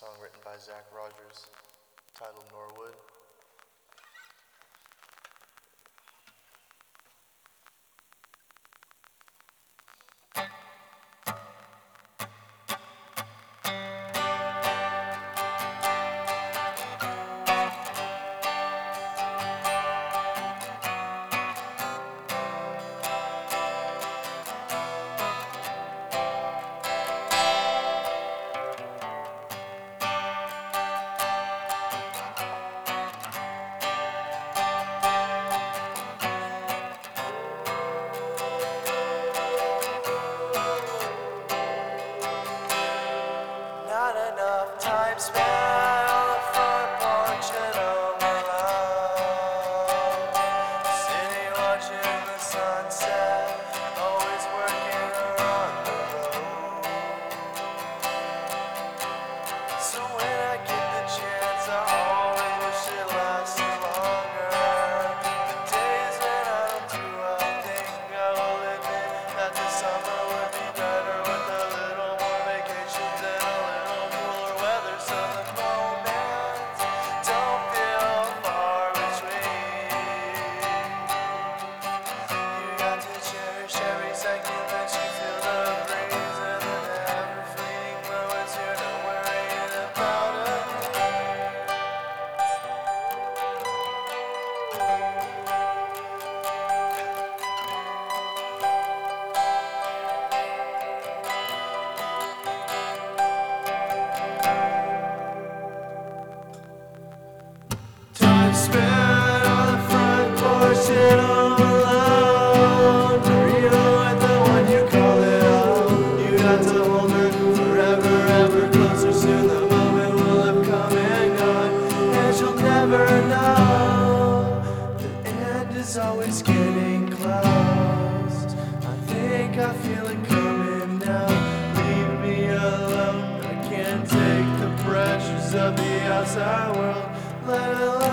song written by Zach Rogers, titled Norwood. Not enough time spent on the front porch and home alone, sitting watching the sunset, always working or on the road. So when I get the chance, I always wish it lasted longer. The days when I don't do a thing, I will admit that the summer would be better with a little more vacations and a little cooler weather, so the moments don't feel far between. You got to cherish every second that you feel the breeze, and the never fleeting moments you're not worrying about a thing. Time spent on the front porch and home alone. Or even with the one you call it home. You got to hold her forever, ever closer. Soon the moment will have come and gone, and you'll never know. The end is always getting close. I think I feel it coming now. Leave me alone. I can't take the pressures of the outside world. Let it